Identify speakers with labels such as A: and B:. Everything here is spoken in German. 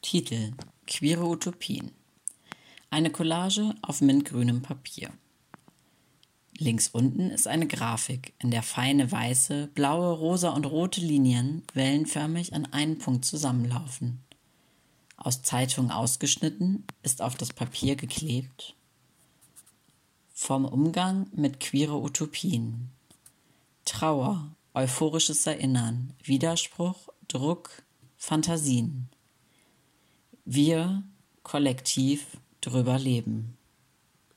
A: Titel: Queere Utopien. Eine Collage auf mintgrünem Papier. Links unten ist eine Grafik, in der feine weiße, blaue, rosa und rote Linien wellenförmig an einen Punkt zusammenlaufen. Aus Zeitungen ausgeschnitten ist auf das Papier geklebt: Vom Umgang mit queere Utopien. Trauer, euphorisches Erinnern, Widerspruch, Druck, Fantasien. Wir kollektiv drüber leben.